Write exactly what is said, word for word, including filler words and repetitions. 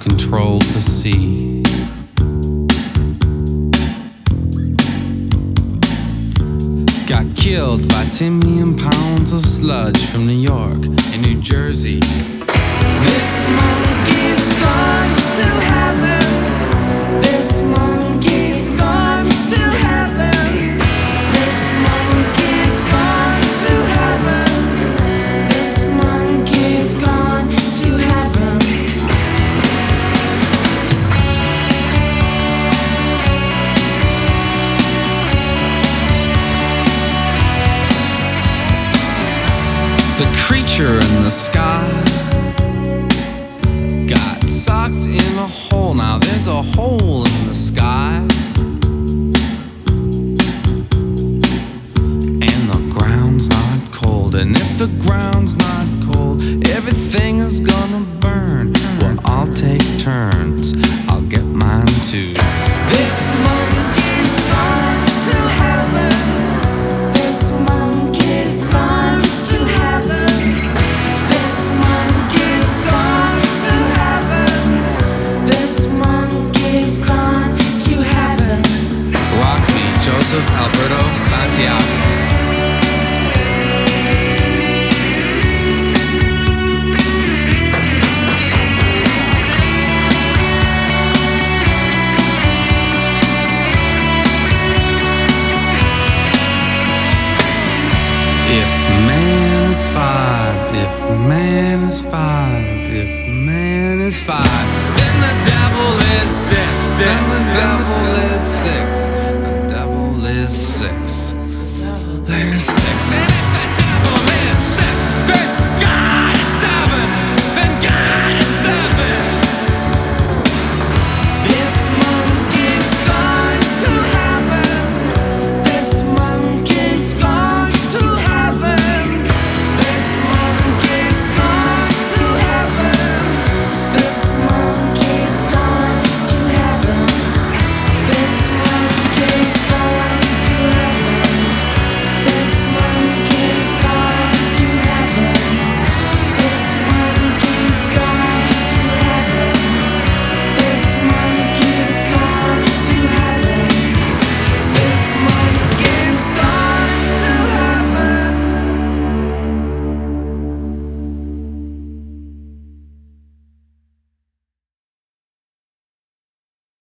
controlled the sea. Got killed by ten million pounds of sludge from New York and New Jersey. This monkey's gone to heaven. This monkey's gone to heaven. This monkey's gone to heaven. This monkey's gone to heaven. The creature in the sky got sucked in a hole. Now there's a hole in the sky, and the ground's not cold. And if the ground's not cold, everything is gonna burn. Well, I'll take turns, I'll get mine too. This monkey's gone to heaven. This monkey's gone to heaven. This monkey's gone to heaven. This monkey's gone to heaven. Rock me, Joseph Alberto Santiago. If man is five, if man is five, if man is five, then the devil is six, six, the devil is six, the devil is six, the devil is six.